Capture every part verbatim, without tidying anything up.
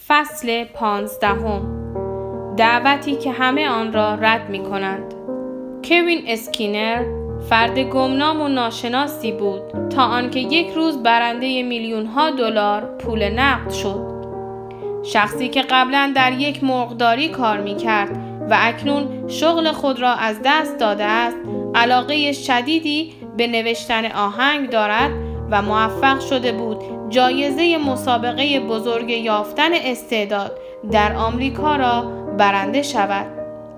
فصل پانزدهم. دعوتی که همه آن را رد می کنند. کوین اسکینر فرد گمنام و ناشناسی بود تا آنکه یک روز برنده میلیون ها دلار پول نقد شد. شخصی که قبلا در یک مرغداری کار می کرد و اکنون شغل خود را از دست داده است، علاقه شدیدی به نوشتن آهنگ دارد و موفق شده بود جایزه مسابقه بزرگ یافتن استعداد در آمریکا را برنده شود.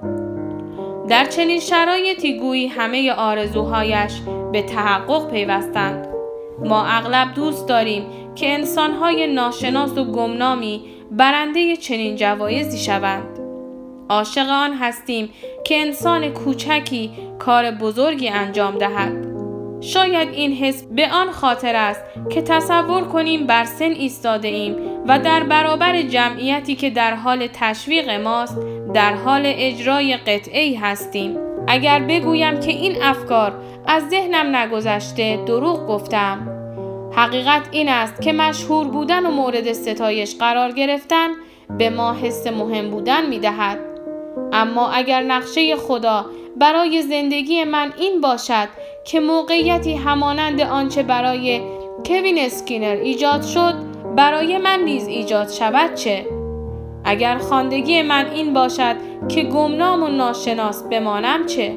در چنین شرایطی گویی همه آرزوهایش به تحقق پیوستند. ما اغلب دوست داریم که انسانهای ناشناس و گمنامی برنده چنین جوایزی شوند. عاشق آن هستیم که انسان کوچکی کار بزرگی انجام دهد. شاید این حس به آن خاطر است که تصور کنیم بر سن ایستاده ایم و در برابر جمعیتی که در حال تشویق ماست در حال اجرای قطعه‌ای هستیم. اگر بگویم که این افکار از ذهنم نگذشته دروغ گفتم. حقیقت این است که مشهور بودن و مورد ستایش قرار گرفتن به ما حس مهم بودن می دهد. اما اگر نقشه خدا برای زندگی من این باشد که موقعیتی همانند آنچه برای کوین اسکینر ایجاد شد برای من نیز ایجاد شود چه؟ اگر خواندگی من این باشد که گمنام و ناشناس بمانم چه؟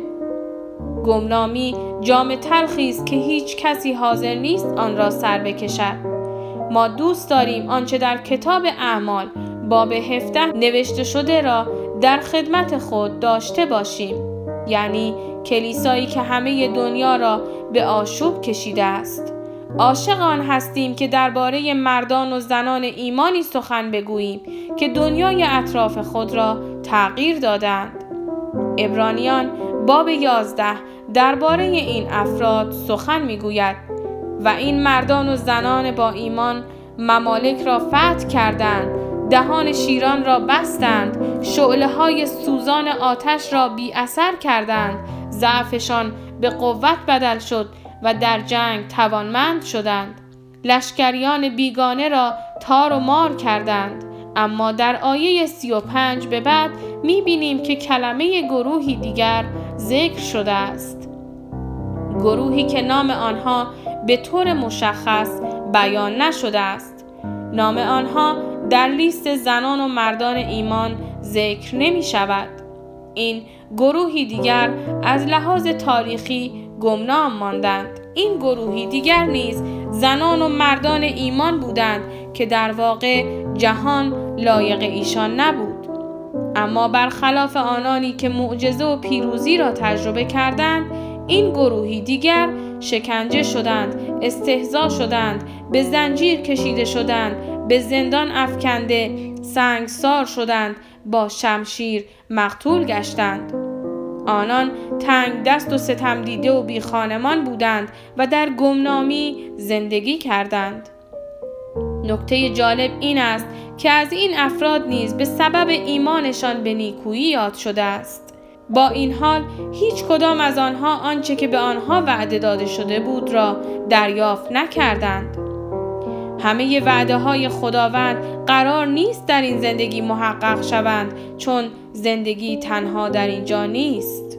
گمنامی جام تلخی است که هیچ کسی حاضر نیست آن را سر بکشد. ما دوست داریم آنچه در کتاب اعمال باب هفده نوشته شده را در خدمت خود داشته باشیم، یعنی کلیسایی که همه دنیا را به آشوب کشیده است. عاشق آن هستیم که درباره مردان و زنان ایمانی سخن بگوییم که دنیای اطراف خود را تغییر دادند. عبرانیان باب یازده درباره این افراد سخن میگوید و این مردان و زنان با ایمان ممالک را فتح کردند، دهان شیران را بستند، شعله های سوزان آتش را بی اثر کردند، ضعفشان به قوت بدل شد و در جنگ توانمند شدند، لشکریان بیگانه را تار و مار کردند. اما در آیه سی و پنج به بعد می بینیم که کلمه گروهی دیگر ذکر شده است. گروهی که نام آنها به طور مشخص بیان نشده است. نام آنها در لیست زنان و مردان ایمان ذکر نمی شود. این گروهی دیگر از لحاظ تاریخی گمنام ماندند. این گروهی دیگر نیز زنان و مردان ایمان بودند که در واقع جهان لایق ایشان نبود. اما برخلاف آنانی که معجزه و پیروزی را تجربه کردند، این گروهی دیگر شکنجه شدند، استهزا شدند، به زنجیر کشیده شدند، به زندان افکنده، سنگسار شدند، با شمشیر مقتول گشتند. آنان تنگ دست و ستم دیده و بی خانمان بودند و در گمنامی زندگی کردند. نکته جالب این است که از این افراد نیز به سبب ایمانشان به نیکویی یاد شده است. با این حال هیچ کدام از آنها آنچه که به آنها وعده داده شده بود را دریافت نکردند. همه وعده های خداوند قرار نیست در این زندگی محقق شوند، چون زندگی تنها در اینجا نیست.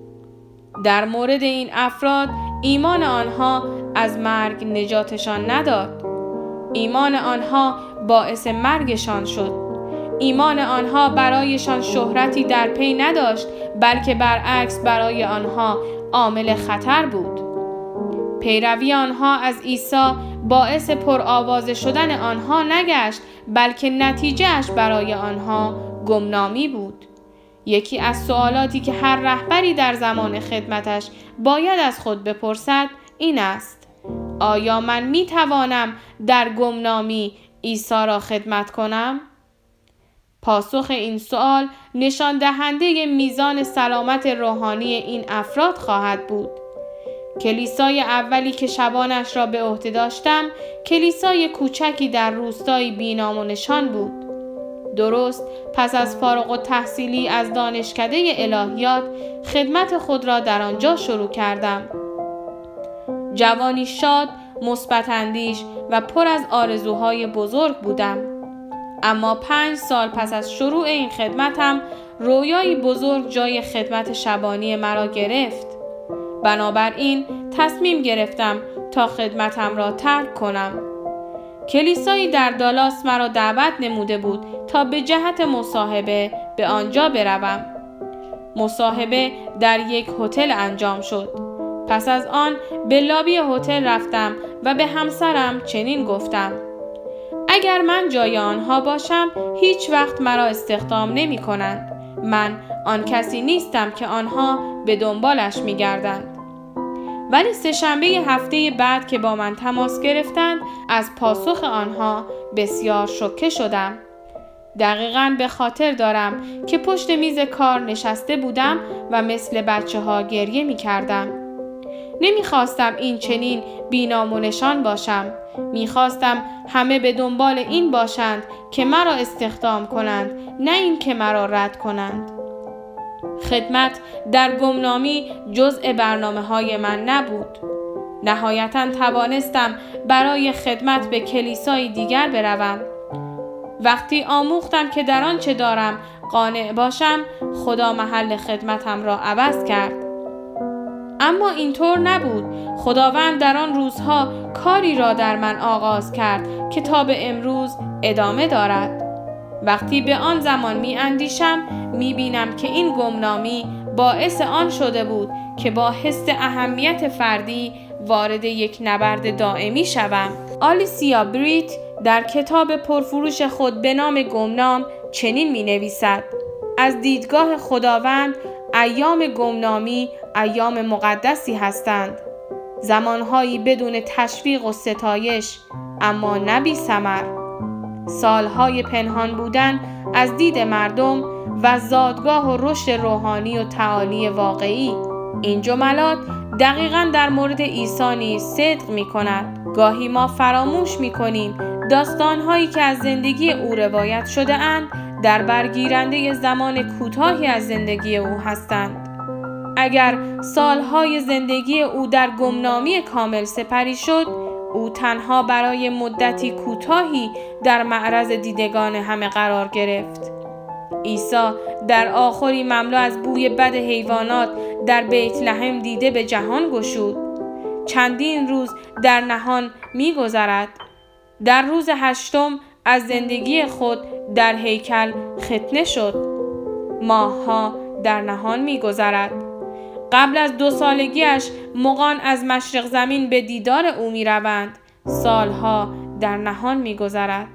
در مورد این افراد ایمان آنها از مرگ نجاتشان نداد. ایمان آنها باعث مرگشان شد. ایمان آنها برایشان شهرتی در پی نداشت، بلکه برعکس برای آنها عامل خطر بود. پیروی آنها از عیسی باعث پرآوازه شدن آنها نگشت، بلکه نتیجهش برای آنها گمنامی بود. یکی از سوالاتی که هر رهبری در زمان خدمتش باید از خود بپرسد این است: آیا من می توانم در گمنامی عیسی را خدمت کنم؟ پاسخ این سوال نشان دهنده میزان سلامت روحانی این افراد خواهد بود. کلیسای اولی که شبانش را به عهده داشتم، کلیسای کوچکی در روستایی بی‌نام و نشان بود. درست پس از فارغ التحصیلی از دانشکده الهیات خدمت خود را در آنجا شروع کردم. جوانی شاد، مثبت اندیش و پر از آرزوهای بزرگ بودم. اما پنج سال پس از شروع این خدمتم رویایی بزرگ جای خدمت شبانی مرا گرفت. بنابراین تصمیم گرفتم تا خدمتم را ترک کنم. کلیسایی در دالاس مرا دعوت نموده بود تا به جهت مصاحبه به آنجا بروم. مصاحبه در یک هتل انجام شد. پس از آن به لابی هتل رفتم و به همسرم چنین گفتم: اگر من جای آنها باشم هیچ وقت مرا استخدام نمی کنند. من آن کسی نیستم که آنها به دنبالش می گردند. ولی سه‌شنبه هفته بعد که با من تماس گرفتند از پاسخ آنها بسیار شوکه شدم. دقیقاً به خاطر دارم که پشت میز کار نشسته بودم و مثل بچه ها گریه می کردم. نمی خواستم این چنین بی‌نام و نشان باشم. می خواستم همه به دنبال این باشند که مرا استخدام کنند، نه این که مرا رد کنند. خدمت در گمنامی جزء برنامه های من نبود. نهایتاً توانستم برای خدمت به کلیسای دیگر بروم. وقتی آموختم که در آنچه دارم قانع باشم، خدا محل خدمتم را عوض کرد. اما اینطور نبود. خداوند در آن روزها کاری را در من آغاز کرد که تا به امروز ادامه دارد. وقتی به آن زمان می اندیشم می بینم که این گمنامی باعث آن شده بود که با حس اهمیت فردی وارد یک نبرد دائمی شوم. آلیسیا بریت در کتاب پرفروش خود به نام گمنام چنین می نویسد: از دیدگاه خداوند ایام گمنامی ایام مقدسی هستند، زمانهایی بدون تشویق و ستایش اما نه بی ثمر، سالهای پنهان بودن از دید مردم و زادگاه و رشد روحانی و تعالی واقعی. این جملات دقیقاً در مورد عیسی نیز صدق می کند. گاهی ما فراموش می کنیم داستانهایی که از زندگی او روایت شده اند در برگیرنده زمان کوتاهی از زندگی او هستند. اگر سالهای زندگی او در گمنامی کامل سپری شد، او تنها برای مدتی کوتاهی در معرض دیدگان همه قرار گرفت. عیسی در آخری مملو از بوی بد حیوانات در بیت لحم دیده به جهان گشود. چندین روز در نهان می گذرد. در روز هشتم از زندگی خود در هیکل ختنه شد. ماهها در نهان می گذرد. قبل از دو سالگیش مغان از مشرق زمین به دیدار او می روند. سالها در نهان می گذرد.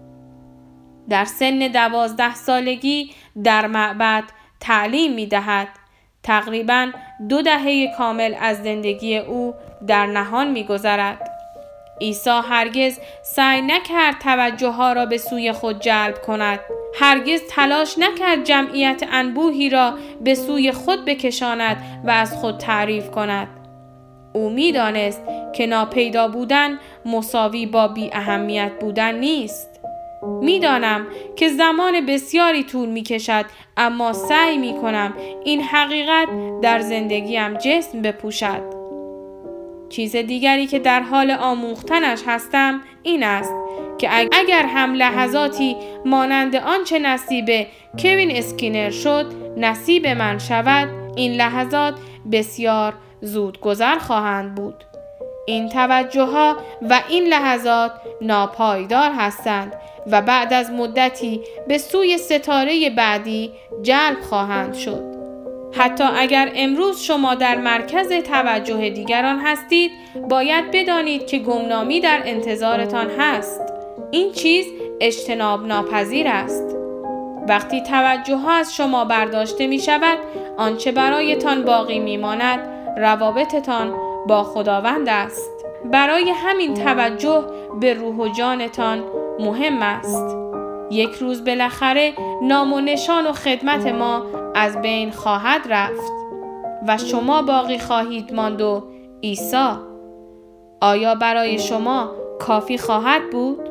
در سن دوازده سالگی در معبد تعلیم می دهد. تقریباً دو دهه کامل از زندگی او در نهان می گذرد. عیسی هرگز سعی نکرد توجه ها را به سوی خود جلب کند. هرگز تلاش نکرد جمعیت انبوهی را به سوی خود بکشاند و از خود تعریف کند. او می دانست که ناپیدا بودن مساوی با بی اهمیت بودن نیست. می دانم که زمان بسیاری طول می کشد، اما سعی می کنم این حقیقت در زندگیم جسم بپوشد. چیز دیگری که در حال آموختنش هستم این است که اگر هم لحظاتی مانند آنچه نصیب کوین اسکینر شد نصیب من شود، این لحظات بسیار زود گذر خواهند بود. این توجه ها و این لحظات ناپایدار هستند و بعد از مدتی به سوی ستاره بعدی جلب خواهند شد. حتی اگر امروز شما در مرکز توجه دیگران هستید، باید بدانید که گمنامی در انتظارتان هست. این چیز اجتناب ناپذیر است. وقتی توجه ها از شما برداشته می شود، آنچه برایتان باقی می ماند روابطتان با خداوند است. برای همین توجه به روح و جانتان مهم است. یک روز بالاخره نام و نشان و خدمت ما از بین خواهد رفت و شما باقی خواهید ماند و عیسی. آیا برای شما کافی خواهد بود؟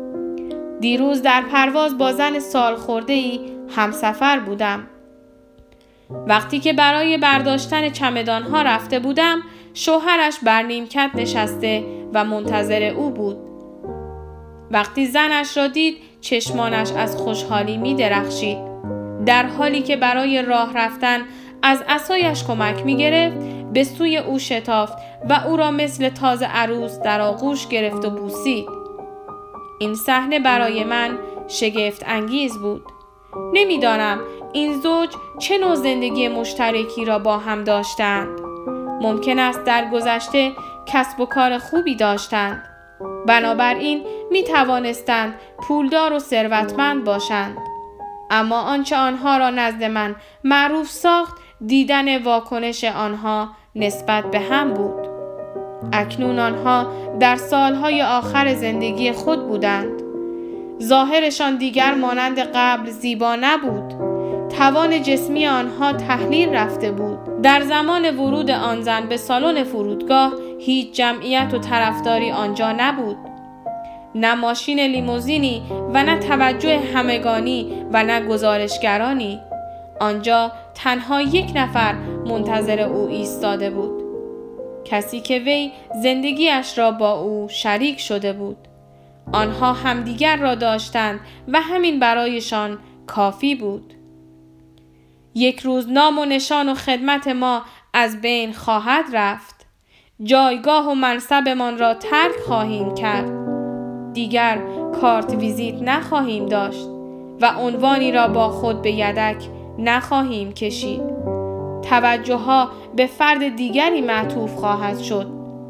دیروز در پرواز با زن سالخورده‌ای همسفر بودم. وقتی که برای برداشتن چمدانها رفته بودم، شوهرش بر نیمکت نشسته و منتظر او بود. وقتی زنش را دید چشمانش از خوشحالی می درخشید. در حالی که برای راه رفتن از عصایش کمک می گرفت، به سوی او شتافت و او را مثل تازه عروس در آغوش گرفت و بوسید. این صحنه برای من شگفت انگیز بود. نمیدانم این زوج چه نوع زندگی مشترکی را با هم داشتند. ممکن است در گذشته کسب و کار خوبی داشتند. بنابراین می توانستند پولدار و ثروتمند باشند. اما آنچه آنها را نزد من معروف ساخت دیدن واکنش آنها نسبت به هم بود. اکنون آنها در سالهای آخر زندگی خود بودند. ظاهرشان دیگر مانند قبل زیبا نبود. توان جسمی آنها تحلیل رفته بود. در زمان ورود آن زن به سالن فرودگاه هیچ جمعیت و طرفداری آنجا نبود. نه ماشین لیموزینی و نه توجه همگانی و نه گزارشگرانی. آنجا تنها یک نفر منتظر او ایستاده بود. کسی که وی زندگیش را با او شریک شده بود. آنها همدیگر را داشتند و همین برایشان کافی بود. یک روز نام و نشان و خدمت ما از بین خواهد رفت. جایگاه و منصبمان را ترک خواهیم کرد. دیگر کارت ویزیت نخواهیم داشت و عنوانی را با خود به یدک نخواهیم کشید. توجه ها به فرد دیگری معطوف خواهد شد.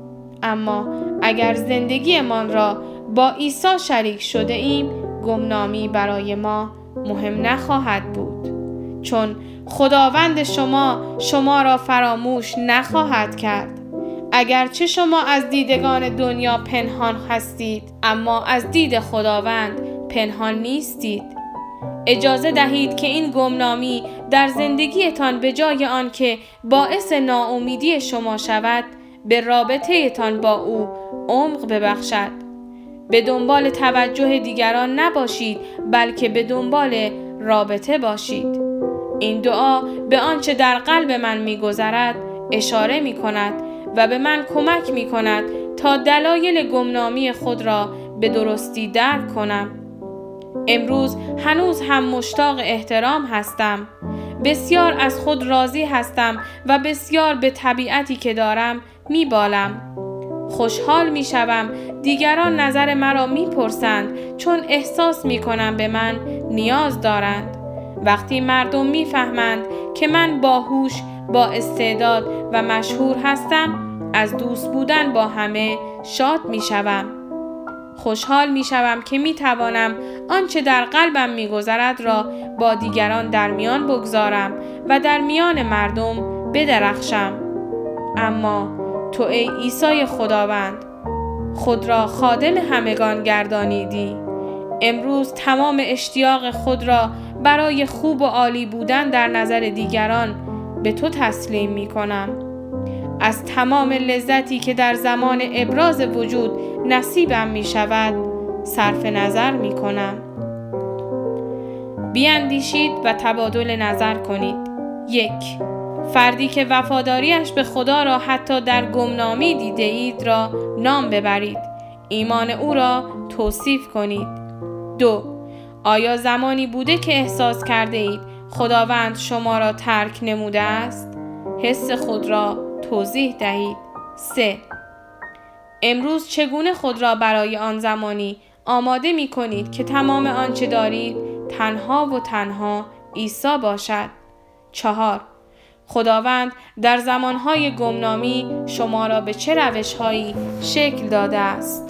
اما اگر زندگیمان را با عیسی شریک شده ایم، گمنامی برای ما مهم نخواهد بود، چون خداوند شما شما را فراموش نخواهد کرد. اگرچه شما از دیدگان دنیا پنهان هستید، اما از دید خداوند پنهان نیستید. اجازه دهید که این گمنامی در زندگیتان به جای آن که باعث ناامیدی شما شود، به رابطه تان با او عمق ببخشد. به دنبال توجه دیگران نباشید، بلکه به دنبال رابطه باشید. این دعا به آنچه در قلب من می‌گذرد اشاره می‌کند و به من کمک می‌کند تا دلایل گمنامی خود را به درستی درک کنم. امروز هنوز هم مشتاق احترام هستم. بسیار از خود راضی هستم و بسیار به طبیعتی که دارم میبالم. خوشحال میشوم دیگران نظر مرا میپرسند، چون احساس میکنم به من نیاز دارند. وقتی مردم میفهمند که من باهوش، با استعداد و مشهور هستم، از دوست بودن با همه شاد میشوم. خوشحال میشوم که میتوانم آنچه در قلبم میگذرد را با دیگران در میان بگذارم و در میان مردم بدرخشم. اما تو ای عیسی خداوند، خود را خادم همگان گردانیدی. امروز تمام اشتیاق خود را برای خوب و عالی بودن در نظر دیگران به تو تسلیم می کنم. از تمام لذتی که در زمان ابراز وجود نصیبم می شود صرف نظر می کنم. بیاندیشید و تبادل نظر کنید. یک، فردی که وفاداریش به خدا را حتی در گمنامی دیده اید را نام ببرید. ایمان او را توصیف کنید. دو، آیا زمانی بوده که احساس کرده اید خداوند شما را ترک نموده است؟ حس خود را توضیح دهید. سه، امروز چگونه خود را برای آن زمانی آماده می کنید که تمام آنچه دارید تنها و تنها عیسی باشد؟ چهار، خداوند در زمانهای گمنامی شما را به چه روش‌هایی شکل داده است؟